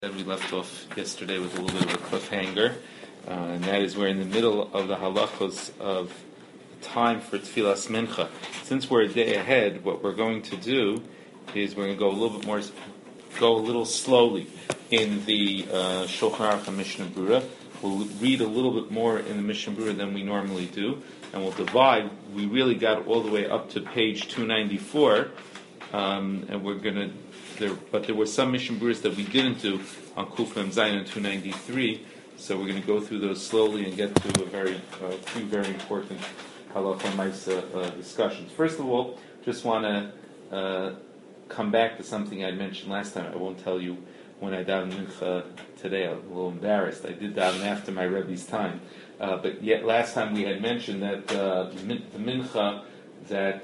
That we left off yesterday with a little bit of a cliffhanger, and that is we're in the middle of the halachos of time for Tfilas Mincha. Since we're a day ahead, what we're going to do is we're going to go a little slowly in the Shulchan Aruch and Mishnah Berurah. We'll read a little bit more in the Mishnah Berurah than we normally do, and we'll divide. We really got all the way up to page 294, and we're going to. But there were some Mishnah Berurahs that we didn't do on Kuf Mem Zayin and 293, so we're going to go through those slowly and get to two very important halacha ma'isa discussions. First of all, just want to come back to something I mentioned last time. I won't tell you when I davened Mincha today. I'm a little embarrassed. I did daven after my Rebbe's time, but yet last time we had mentioned that the Mincha that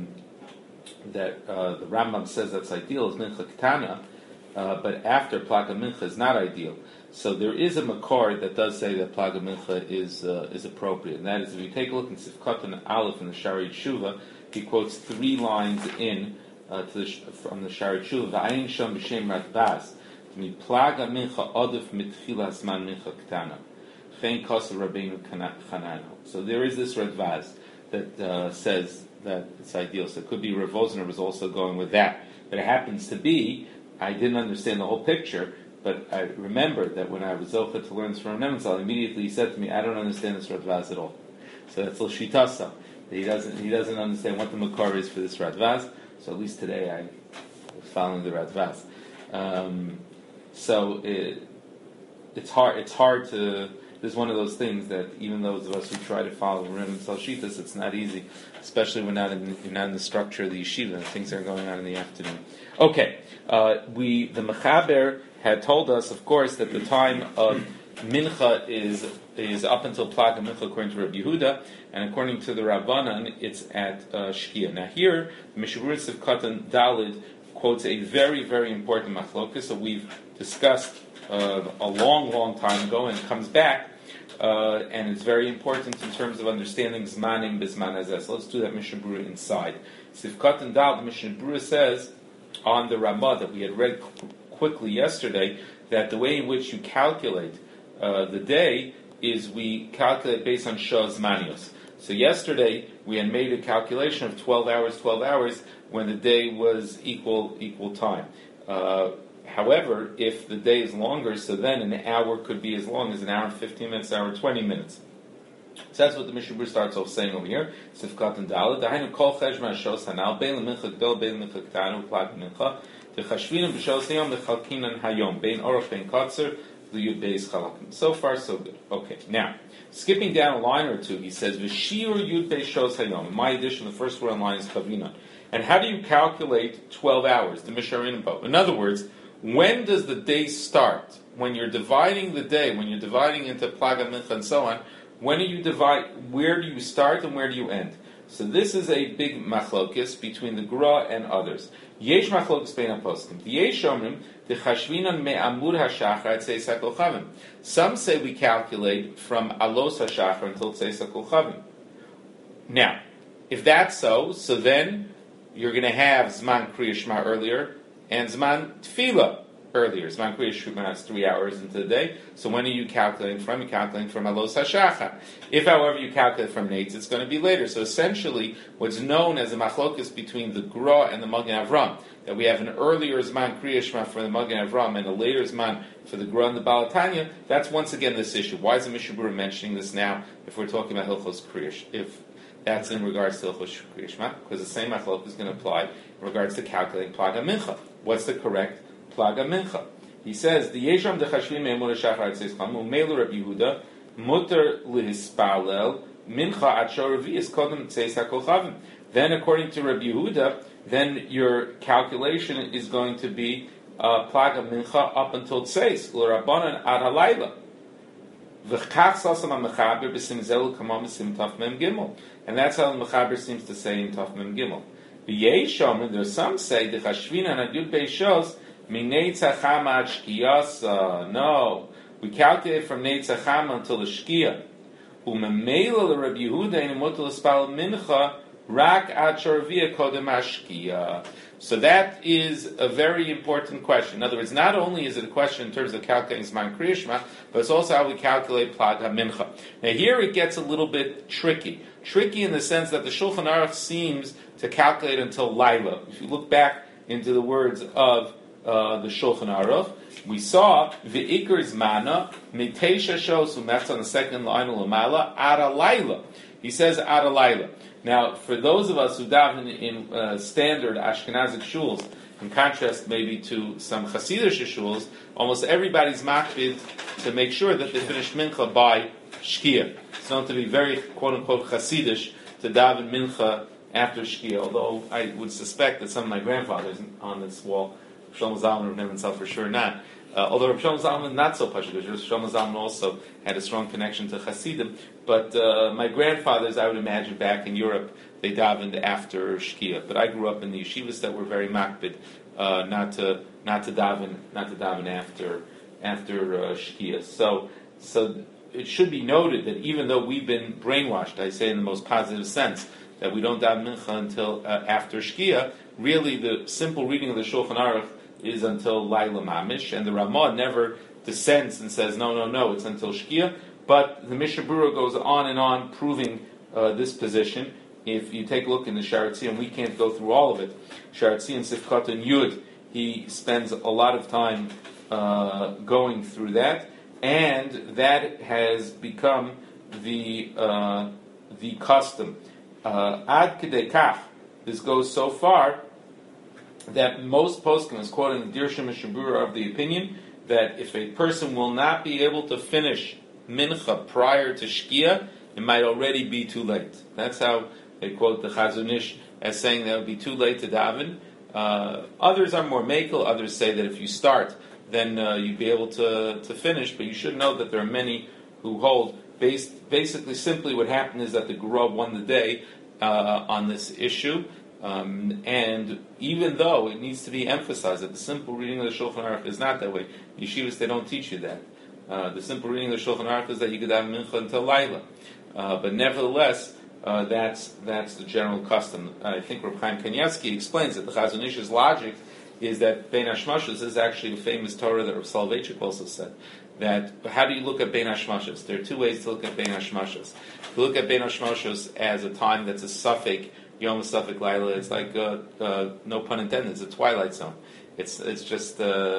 the Rambam says that's ideal is Mincha Ketana, but after Plaga Mincha is not ideal. So there is a Makor that does say that Plaga Mincha is appropriate, and that is if you take a look in Sifkat and Aleph in the Shari Tshuva, he quotes 3 lines from the Shari Tshuva, V'ayin Sham B'Shem Radbaz, Mi Plaga Mincha Odif Mitchila Zman Mincha Ketana, Chen Kosa Rabbeinu Chanano. So there is this Radbaz that says that it's ideal. So it could be Rav Wosner was also going with that. But it happens to be, I didn't understand the whole picture, but I remembered that when I was Zocha to learn from Nemenzel, immediately he said to me, I don't understand this Radvaz at all. So that's L'Shitasa. He doesn't understand what the Makar is for this Radvaz. So at least today I was following the Radvaz. So it's hard to. This is one of those things that even those of us who try to follow Rim and Salshitas, it's not easy, especially when you're not in the structure of the yeshiva and things are going on in the afternoon. Okay, the Mechaber had told us, of course, that the time of Mincha is up until Plaga Mincha according to Rabbi Yehuda, and according to the Rabbanan, it's at Shkia. Now here, the Mishnah Berurah Sivkatan Dalid quotes a very, very important machlokas that we've discussed a long time ago, and it comes back. And it's very important in terms of understanding Zmanim Bizman Hazeh. So let's do that Mishnah Berurah inside. Sifkat and Dal, the Mishnah Berurah says on the Ramah that we had read quickly yesterday that the way in which you calculate the day is we calculate based on Shah Zmanios. So yesterday we had made a calculation of 12 hours when the day was equal time. However, if the day is longer, so then an hour could be as long as an hour and 15 minutes, an hour and 20 minutes. So that's what the Mishnah Berurah starts off saying over here. Sifkat and Dalet. Dahainu kol cheshma shos hanal bein lemincha gdol bein lemincha ketanu plag mincha techashvinim b'shos hayom lechalkinan hayom bein orach bein katzer liyud beis chalakim. So far, so good. Okay, now skipping down a line or two, he says v'shiur yud beis shos hayom. In my edition, the first word on line is kavinan. And how do you calculate 12 hours? The Misharim Bo. In other words, when does the day start? When you're dividing the day, when you're dividing into Plaga Mincha and so on, when do you divide? Where do you start and where do you end? So this is a big machlokis between the Gra and others. Yesh machlokis bein aposkim. Yesh omrim dechashvinan me'amud hashachar at tzeis hakochavim. Some say we calculate from alos hashachar until tzeis hakochavim. Now, if that's so then you're going to have Zman Kriya Shema earlier and Zman Tefillah earlier. Zman Kriya Shema is 3 hours into the day. So when are you calculating from? You're calculating from Alos HaShachar. If, however, you calculate from Neitz, it's going to be later. So essentially, what's known as a machlokus between the Gra and the Magen Avram, that we have an earlier Zman Kriya Shema for the Magen Avram and a later Zman for the Gra and the Baal Tanya, that's once again this issue. Why is the Mishnah Berurah mentioning this now if we're talking about Hilchos Kriya? If that's in regards to Hilchos Kriya Shema, because the same machlok is going to apply in regards to calculating Plaga Mincha. What's the correct Plaga Mincha? He says, the Yesham dechashvim me'emur hashachar says chamu meilu Rabbi Yehuda muter lihispalel mincha at shoravi is kodem tzeis hakochavim. Then, according to Rabbi Yehuda, then your calculation is going to be Plaga Mincha up until tzeis l'Rabbanan ad halayla. V'chach sasam ha'mechaber b'sim zelu kamam b'sim taf mem gimel, and that's how the mechaber seems to say in taf mem gimel. There's some say the Chashvina Nadud Beishos Mineitz Hachama Shkiyasa. No, we calculate from Neitz Hachama until the Shkia. Umemela the Rabbi Yehuda in Mutal Spal Mincha Rak Ad Shorvia Kodem Ashkia. So that is a very important question. In other words, not only is it a question in terms of calculating Zman Kriya Shema, but it's also how we calculate Plag HaMincha. Now here it gets a little bit tricky. Tricky in the sense that the Shulchan Aruch seems to calculate until Laila. If you look back into the words of the Shulchan Aruch, we saw V'ikr Zmana Mitesha Shosum, that's on the second line of Lamala, Ada Laila. He says Ada Laila. Now, for those of us who daven in standard Ashkenazic shuls, in contrast maybe to some Hasidic shuls, almost everybody's makbid to make sure that they finish mincha by shkia. It's known to be very quote-unquote Hasidic to daven mincha after shkia, although I would suspect that some of my grandfathers on this wall, Shlomo Zalman and himself for sure not, although Rav Shlomo Zalman not so pashut, Rav Shlomo Zalman also had a strong connection to Hasidim. But my grandfathers, I would imagine, back in Europe, they davened after Shkia. But I grew up in the yeshivas that were very makbid, not to daven after Shkia. So it should be noted that even though we've been brainwashed, I say in the most positive sense, that we don't daven mincha until after Shkia, really the simple reading of the Shulchan Aruch is until Laila Mamish, and the Ramah never dissents and says, no, it's until Shkia. But the Mishnah Berurah goes on and on proving this position. If you take a look in the Sharat Tziyun, we can't go through all of it. Sharat Tziyun Sifkat and Yud, he spends a lot of time going through that, and that has become the custom. Ad Kedei Kach, this goes so far that most poskim is quoting the Dirshim Mishnah Berurah of the opinion that if a person will not be able to finish mincha prior to shkia, it might already be too late. That's how they quote the Chazon Ish as saying that it would be too late to daven. Others are more makel. Others say that if you start, then you'd be able to finish. But you should know that there are many who hold basically simply what happened is that the Gura won the day on this issue. And even though it needs to be emphasized that the simple reading of the Shulchan Aruch is not that way, yeshivas they don't teach you that. The simple reading of the Shulchan Aruch is that you could have mincha until Laila, but nevertheless, that's the general custom. I think Reb Chaim Kanievsky explains that the Chazon Ish's logic is that Bein Hashmashos is actually a famous Torah that Reb Soloveitchik also said. That how do you look at Bein Hashmashos? There are two ways to look at Bein Hashmashos. To look at Bein Hashmashos as a time that's a suffix. Yom Safek Laila, it's like no pun intended. It's a twilight zone. It's just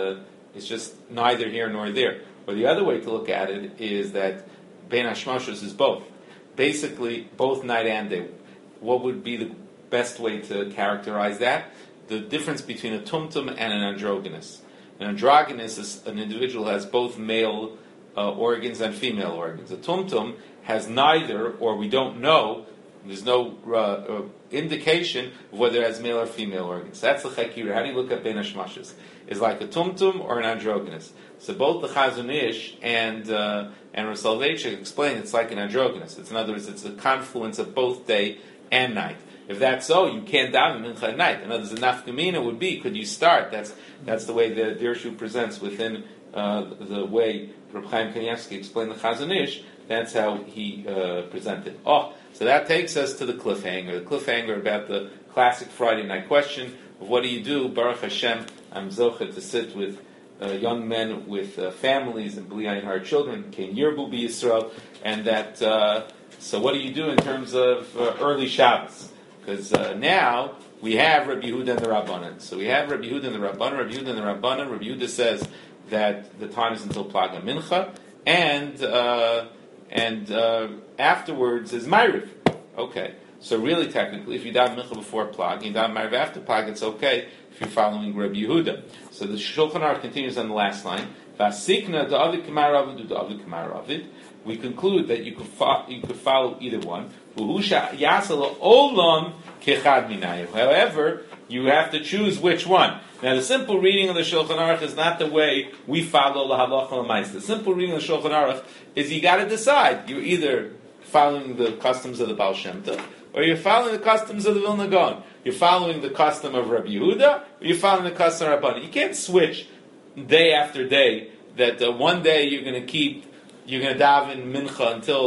neither here nor there. Or the other way to look at it is that Bein Hashmashos is both, basically both night and day. What would be the best way to characterize that? The difference between a tumtum and an androgynous. An androgynous is an individual who has both male organs and female organs. A tumtum has neither, or we don't know. There's no indication of whether it has male or female organs. That's the chekira. How do you look at Bein Hashmashos? Is like a tumtum or an androgynous? So both the Chazon Ish and Rav Soloveitchik explain it's like an androgynous. In other words, it's a confluence of both day and night. If that's so, you can't daven mincha at night. In other words, the nafkamina would be, could you start? That's the way the Dirshu presents within the way Reb Chaim Kanievsky explained the Chazon Ish. That's how he presented. So that takes us to the cliffhanger. The cliffhanger about the classic Friday night question of what do you do? Baruch Hashem, I'm zocher to sit with young men with families and Bli Ayin Har children, Ken Yirbu Bi Yisrael, and that. So what do you do in terms of early Shabbos? Because now we have Rabbi Yehuda and the Rabbanan. So we have Rabbi Yehuda and the Rabbanan. Rabbi Yehuda and the Rabbanan. Rabbi Yehuda says that the time is until Plag HaMincha, and afterwards is Ma'ariv. Okay, so really technically, if you daven mincha before Plag, and you daven Ma'ariv after Plag, it's okay if you're following Rabbi Yehuda. So the Shulchan Aruch continues on the last line. Vasikna da'avid k'ma'aravid u'da'avid k'ma'aravid. We conclude that you could follow either one. However, you have to choose which one. Now, the simple reading of the Shulchan Aruch is not the way we follow the halacha l'maisa. The simple reading of the Shulchan Aruch is you got to decide. You're either following the customs of the Baal Shem Tov, or you're following the customs of the Vilna Gaon. You're following the custom of Rabbi Yehuda, or you're following the custom of Rabbanan. You can't switch day after day. That one day you're going to daven mincha until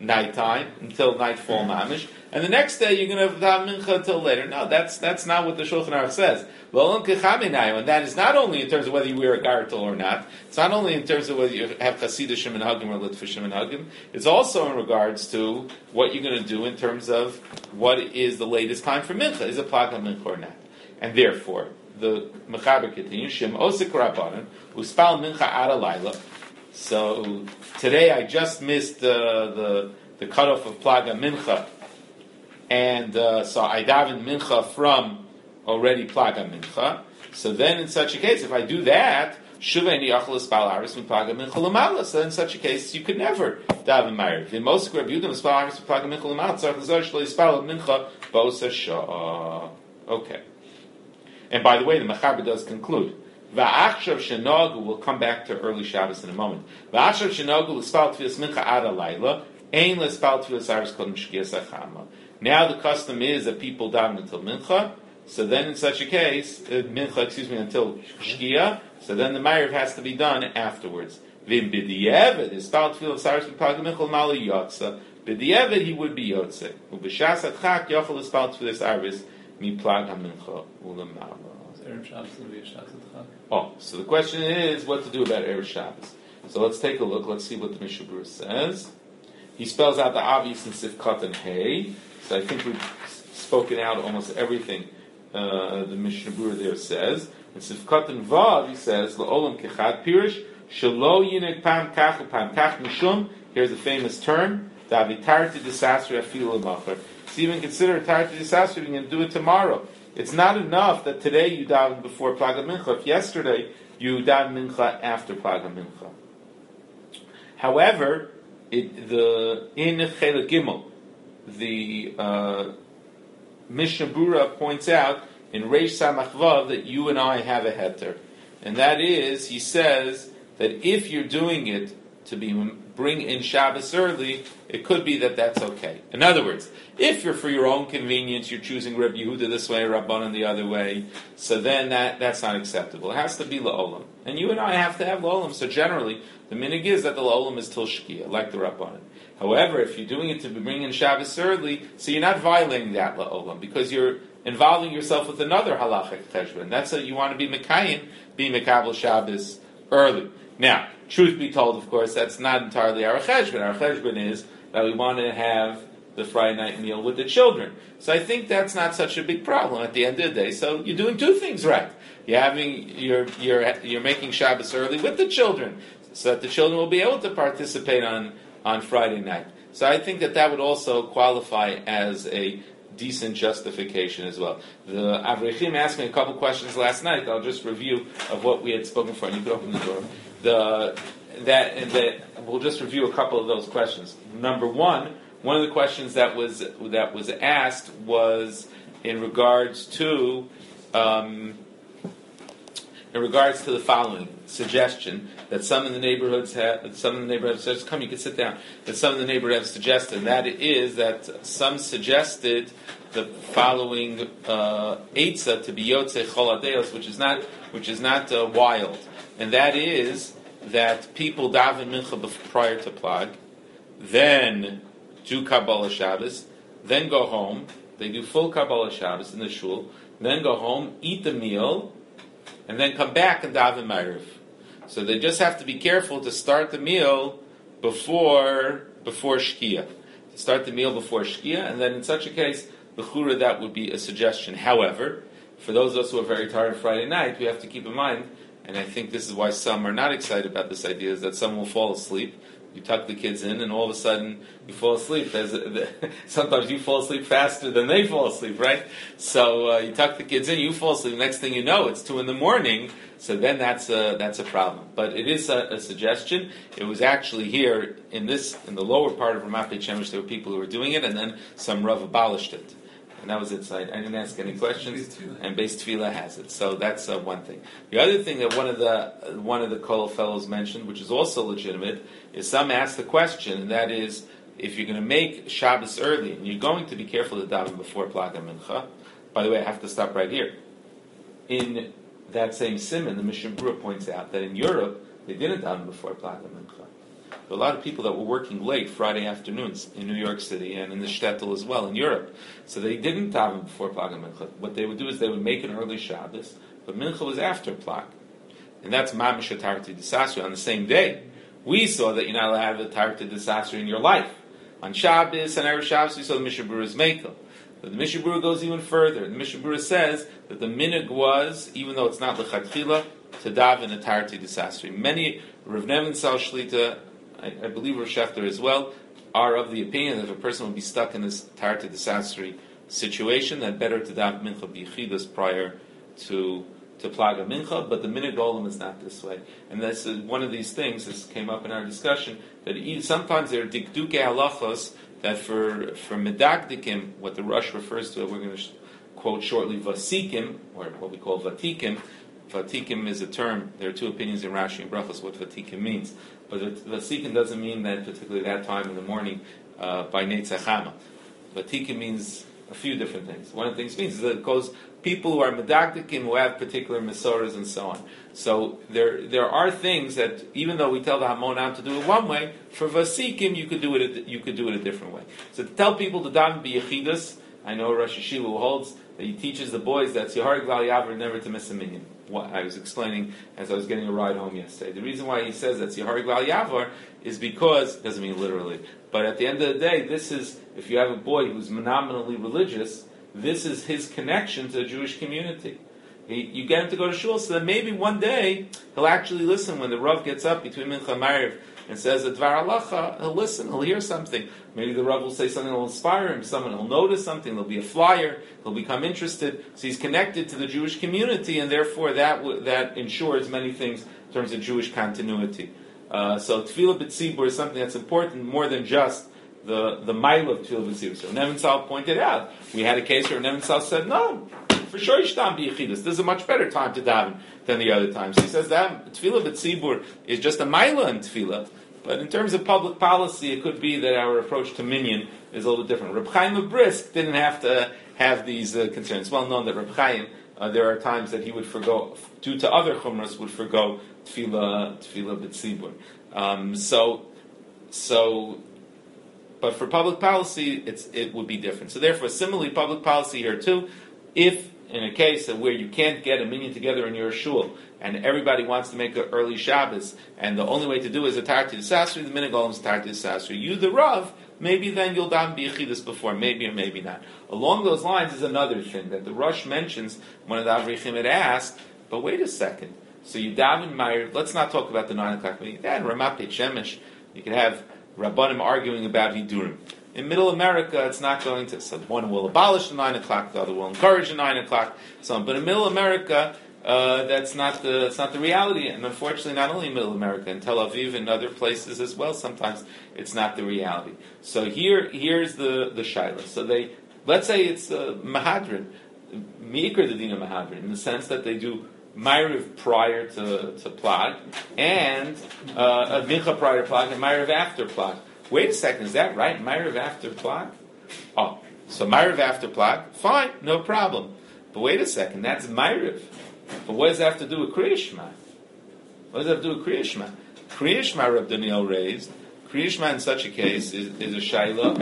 nighttime, until nightfall mamish, and the next day you're going to daven mincha until later. No, that's not what the Shulchan Aruch says. And that is not only in terms of whether you wear a gartel or not. It's not only in terms of whether you have chassidish minhagim or litvish minhagim. It's also in regards to what you're going to do in terms of what is the latest time for mincha. Is it plaga mincha or not? And therefore, the Mechaber continues, Shem osik rabbanan uspal mincha ad alayla. So today I just missed the cutoff of plaga mincha, and so I daven mincha from already plaga mincha. So then, in such a case, if I do that, shuveni achal espal aris min plaga mincha lamala. So in such a case, you could never daven ma'ariv. In most Reb Yehuda espal aris min plaga mincha lamala. Tzarich l'zor shlo espal mincha ba'osa shah. Okay. And by the way, the Mechaber does conclude. Va'achshav shenogu, we'll come back to early Shabbos in a moment. Va'achshav shenogu l'spal tfilas mincha ad alayla, ein l'spal tfilas aris kodem shkias achama. Now the custom is that people daven until mincha, so then in such a case, until shkia, so then the ma'ariv has to be done afterwards. V'im b'di'evet, l'spal tfilas aris mincha l'mala yotza, b'di'evet he would be yotze. U'b'shas atchak yochel l'spal tfilas aris mi plag ha-mincha u'lamala. Erev Shabbos will be a Shabbos Chag. Oh, so the question is what to do about Erev Shabbos. So let's take a look. Let's see what the Mishnah Berurah says. He spells out the obvious in Sifkat and Hay. So I think we've spoken out almost everything the Mishnah Berurah there says. In Sifkat and Vav, he says, L'olam kechad pirish, shelo yinek pam kach u'pam kach mishum. Here's the famous term, Davitarti disasri afilu l'machar. So even consider a tarti disasri, you can do it tomorrow. It's not enough that today you daven before Plaga Mincha. If yesterday you daven Mincha after Plaga Mincha. However, in Chelek Gimel, the Mishnah Berurah points out in Reish Samach Vav that you and I have a heter, and that is, he says that if you're doing it to bring in Shabbos early, it could be that that's okay. In other words, if you're for your own convenience, you're choosing Reb Yehuda this way, Rabbanan the other way, so then that's not acceptable. It has to be la'olam. And you and I have to have la'olam, so generally, the minig is that the la'olam is til shkia, like the Rabbanan. However, if you're doing it to bring in Shabbos early, so you're not violating that la'olam, because you're involving yourself with another halachic cheshbon. That's how you want to be mekayim, be mekabel Shabbos early. Now, truth be told, of course, that's not entirely our cheshbon. Our cheshbon is that we want to have the Friday night meal with the children. So I think that's not such a big problem at the end of the day. So you're doing two things right. You're making Shabbos early with the children, so that the children will be able to participate on Friday night. So I think that would also qualify as a decent justification as well. The Avrechim asked me a couple questions last night. I'll just review of what we had spoken for, and you can open the door. We'll just review a couple of those questions. Number one of the questions that was asked was in regards to the following suggestion that some in the neighborhoods says, come, you can sit down. That some in the neighborhood have suggested, and that is that some suggested the following eitzah to be yotze chol hadeos, which is not wild, and that is that people daven mincha prior to plag, then do Kabbalah Shabbos, then go home. They do full Kabbalah Shabbos in the shul, then go home, eat the meal, and then come back and daven Ma'ariv. So they just have to be careful to start the meal before Shkia. To start the meal before Shkia, and then in such a case, l'chura, that would be a suggestion. However, for those of us who are very tired Friday night, we have to keep in mind, and I think this is why some are not excited about this idea, is that some will fall asleep. You tuck the kids in, and all of a sudden you fall asleep. Sometimes you fall asleep faster than they fall asleep, right? So you tuck the kids in, you fall asleep. Next thing you know, it's 2 a.m. So then that's a problem. But it is a suggestion. It was actually here in the lower part of Ramat Beit Shemesh, there were people who were doing it, and then some Rav abolished it. And that was it. So I didn't ask any questions. And Beis Tefillah has it. So that's one thing. The other thing that one of the Kol fellows mentioned, which is also legitimate, is some asked the question, and that is, if you're going to make Shabbos early, and you're going to be careful to daven before Plaga Mincha. By the way, I have to stop right here. In that same simon, the Mishnah Berurah points out that in Europe, they didn't daven before Plaga Mincha. There were a lot of people that were working late Friday afternoons in New York City and in the shtetl as well in Europe. So they didn't daven before Plag and Mincha. What they would do is they would make an early Shabbos, but Mincha was after Plag. And that's Mamish Tarti Disasri on the same day. We saw that you're not allowed to have a Tarti Disasri in your life. On Shabbos and Erev Shabbos, we saw the Mishnah Berurah's Mekel. But the Mishnah Berurah goes even further. The Mishnah Berurah says that the minhag was, even though it's not L'chatchila, to daven a Tarti Disasri. Many, Rav Nevin Sal Shlita, I believe Rav Shechter as well, are of the opinion that if a person would be stuck in this Tarti Disasri situation, that better to daven Mincha B'Yichidus prior to Plaga Mincha, but the minhag olam is not this way. And that's one of these things, this came up in our discussion, that sometimes there are dikduke halachos that for medagdikim, what the Rush refers to, we're going to quote shortly, vasikim, or what we call vatikim. Vatikim is a term, there are two opinions in Rashi and Brachos what vatikim means. But vasikim doesn't mean that particularly that time in the morning by Netzachama. Vatikim means a few different things. One of the things it means is that it goes people who are medagdikim, who have particular mesoras and so on. So there are things that even though we tell the Hamonam to do it one way, for vasikim you could do it a different way. So to tell people to daven b'yechidus, I know Rosh Yeshiva who holds that he teaches the boys that Tzihar Gval Yavar never to miss a minyan. What I was explaining as I was getting a ride home yesterday. The reason why he says that Tzihar Gval Yavar is because, doesn't mean literally, but at the end of the day, this is, if you have a boy who's nominally religious, this is his connection to the Jewish community. You get him to go to shul, so that maybe one day he'll actually listen when the Rav gets up between Mincha and Ma'ariv and says a Dvar Halacha, he'll listen, he'll hear something. Maybe the Rav will say something that will inspire him, someone will notice something, there'll be a flyer, he'll become interested, so he's connected to the Jewish community, and therefore that ensures many things in terms of Jewish continuity. So Tefillah B'Tzibur is something that's important more than just the mile of Tefillah B'Tzibur. So Nevin Sal pointed out, we had a case where Nevin Sal said, no, for sure you should daven b'yechidus. This is a much better time to daven than the other times. He says that Tefillah B'Tzibur is just a mile in Tefillah. But in terms of public policy, it could be that our approach to minyan is a little different. Reb Chaim of Brisk didn't have to have these concerns. It's well known that Reb Chaim, there are times that he would forgo, due to other chumras, would forgo Tefillah B'Tzibur. But for public policy, it would be different. So therefore, similarly, public policy here too, if in a case where you can't get a minyan together in your shul, and everybody wants to make an early Shabbos, and the only way to do it is a Tarti D'Sasri, the minhag olam is Tarti D'Sasri. You, the Rav, maybe then you'll daven b'yechidus before, maybe or maybe not. Along those lines is another thing that the Rush mentions. One of the Avrichim had asked, but wait a second. So you daven Ma'ariv, let's not talk about the 9 o'clock meeting. Then Ramat Beit Shemesh, you can have Rabbanim arguing about Hidurim. In Middle America, it's not going to. So one will abolish the 9 o'clock, the other will encourage the 9 o'clock. So, but in Middle America, that's not the reality. And unfortunately, not only in Middle America, in Tel Aviv and other places as well, sometimes it's not the reality. So here's the shaila. So let's say it's Mahadrin, Mikra the Dina Mahadrin, in the sense that they do Ma'ariv prior to Plag, and Mincha prior to Plag, and Ma'ariv after Plag. Wait a second, is that right? Ma'ariv after Plag? Oh, so Ma'ariv after Plag? Fine, no problem. But wait a second, that's Ma'ariv. But what does that have to do with Kriya Shema? What does that have to do with Kriya Shema? Kriya Shema, Reb Daniel raised. Kriya Shema in such a case is a shaila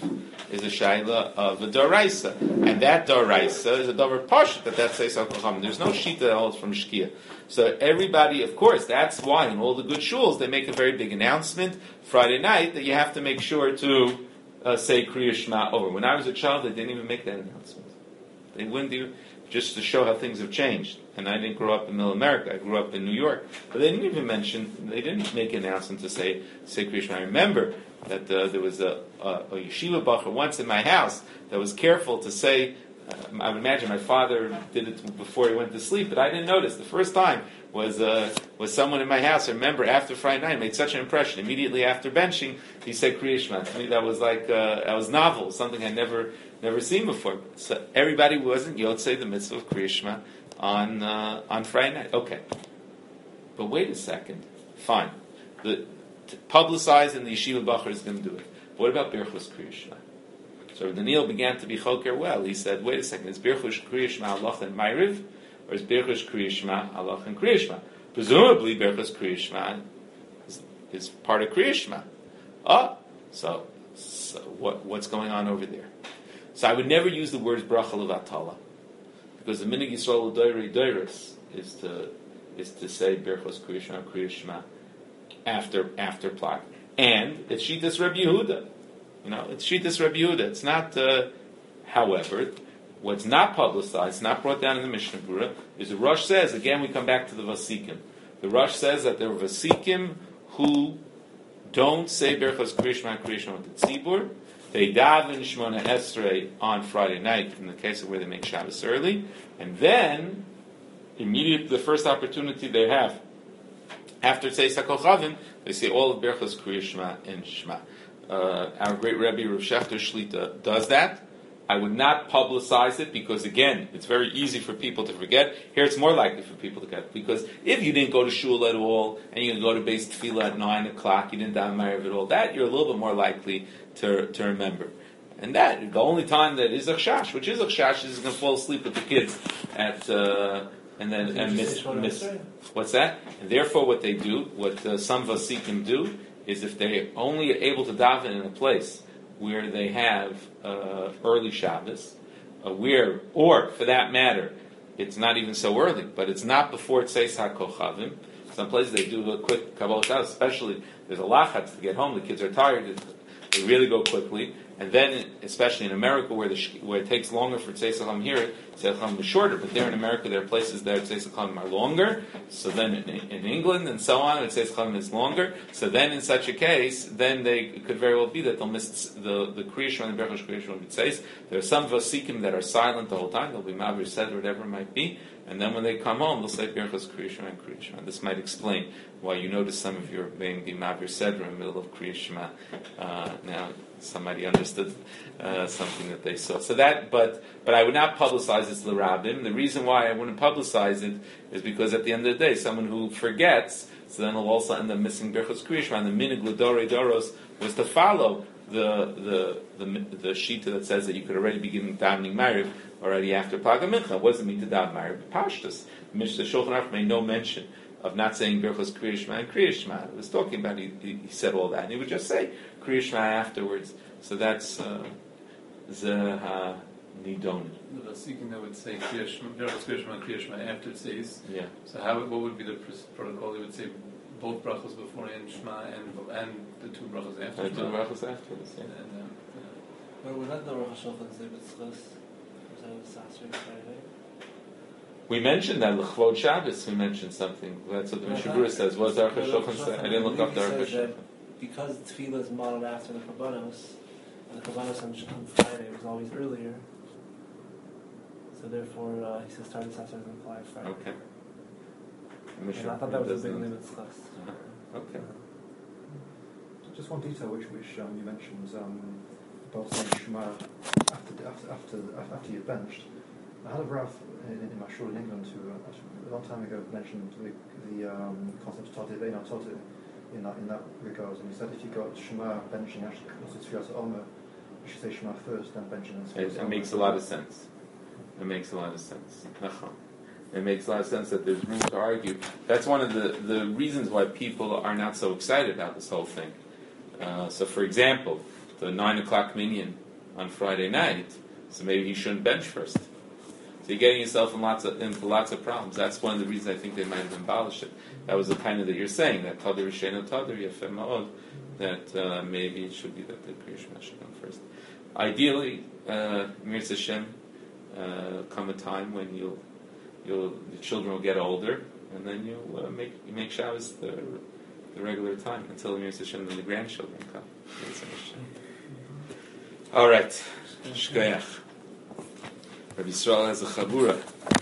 of a doraisa, and that doraisa is a davar pashut that says al kocham. There's no shita that holds from shkia. So everybody, of course, that's why in all the good shuls they make a very big announcement Friday night that you have to make sure to say Kriya Shema over. When I was a child, they didn't even make that announcement. They wouldn't even, just to show how things have changed. And I didn't grow up in Middle America. I grew up in New York. But they didn't even they didn't make an announcement to say Kriya Shema. I remember that there was a yeshiva bacher once in my house that was careful to say, I would imagine my father did it before he went to sleep, but I didn't notice. The first time was someone in my house. I remember after Friday night, it made such an impression. Immediately after benching, he said Kriya Shema. To me, that was like that was novel, something I'd never seen before. So everybody wasn't Yotzei the mitzvah of Kriya Shema on Friday night. Okay, but wait a second. Fine, publicized and the yeshiva bacher is going to do it. But what about Birchus Kriya Shema? So Daniel began to be choker well. He said, wait a second, is Birchus Kriya Shema halach and Ma'ariv, or is Birchus Kriya Shema halach and Kriya Shema? Presumably, Birchus Kriya Shema is part of Kriya Shema. So what's going on over there? So I would never use the words bracha levatala, because the minig Yisrael doirei doiros is to say berchos Kriya Shema after plak, and it's Shittas Rabbi Yehuda. It's Shittas Rabbi Yehuda. It's not. However, what's not publicized, not brought down in the Mishnah Berurah, is the Rosh says, again we come back to the Vasikim. The Rosh says that there are Vasikim who don't say Berchos Kriya Shema with the Tzibur. They daven Shmona Esrei on Friday night, in the case of where they make Shabbos early, and then, immediately the first opportunity they have, after Tzeis HaKochavim, they say all of Berchos Kriya Shema and Shema. Our great Rebbe Rav Shechter Shlita does that. I would not publicize it because, again, it's very easy for people to forget. Here it's more likely for people to forget, because if you didn't go to shul at all and you go to Beis Tefillah at 9 o'clock, you didn't daven Ma'ariv at all, that you're a little bit more likely to remember. And that, the only time that is a chash, which is a chash, is going to fall asleep with the kids at and miss. What's that? And therefore, what they do, what some Vasikim do, is if they're only able to daven in a place where they have early Shabbos, or for that matter, it's not even so early, but it's not before Tzeis HaKochavim. Some places they do a quick Kabbalah Shabbos, especially there's a lachatz to get home, the kids are tired, they really go quickly. And then, especially in America, where it takes longer for Tzeis HaKochavim here, Tzeis HaKochavim is shorter, but there in America, there are places there Tzeis HaKochavim are longer. So then in England and so on, Tzeis HaKochavim is longer. So then in such a case, then it could very well be that they'll miss the Kriya Shema and the Berchos Kriya Shema B'Tzeis. There are some Vasikim that are silent the whole time. They'll be Mavir Seder, whatever it might be. And then when they come home, they'll say Berchos Kriya Shema and Kriya Shema. This might explain why you notice some of your being Mavir Seder in the middle of Kriya Shema. Now, somebody understood something that they saw. So that, but I would not publicize this l'rabim. The reason why I wouldn't publicize it is because at the end of the day, someone who forgets, so then he'll also end up missing Berchos Kriya Shema. And the minig l'dorei doros was to follow the shita that says that you could already begin davening Ma'ariv already after Plag HaMincha. What does it mean to daven Ma'ariv? Pashtus. The Shulchan Aruch made no mention of not saying Berchos Kriya Shema and Kriya Shema. He was talking about, he said all that, and he would just say Kriya Shema afterwards. So that's Zeh Nidon. The Vasikim that would say Berchos Kriya Shema and Kriya Shema after Tzeis. Yeah. So what would be the protocol? They would say both brachos before and Shema and the two brachos after. The two brachos afterwards, yeah. But we're not the Rosh Hashanah say B'tzchus. We mentioned that l'chvod Shabbos. We mentioned something. That's what the Mishnah Berurah says. What does the Aruch HaShulchan say? I didn't look up the Aruch HaShulchan. Because tefillah is modeled after the Kabbanos, and the Kabbanos on Friday was always earlier, so therefore he says started Saturday and Friday. Okay. And I thought that was a big limit discussed. Okay. Just one detail which you mentioned about saying Shema after you're benched. I had a Rav in my shul in England who a long time ago mentioned the concept of Tati Ve'ina Tati in that regard, and he said if you got Shema benching actually close to Tfilas Omer, you should say Shema first, then benching and Tfilas Omer. It makes a lot of sense. It makes a lot of sense. It makes a lot of sense that there's room to argue. That's one of the reasons why people are not so excited about this whole thing. So, for example, the 9 o'clock minyan on Friday night, so maybe he shouldn't bench first. So you're getting yourself into lots of problems. That's one of the reasons I think they might have abolished it. That was the kind of that you're saying, that Tadir Risheno Tadir Yefem Ma'od, that maybe it should be that the Kriya Shema should come first. Ideally, Mir Hashem, come a time when the children will get older, and then you'll make Shabbos the regular time until Mir Hashem and the grandchildren come. All right, Shkoyach. Rabbi Yisrael has a chabura.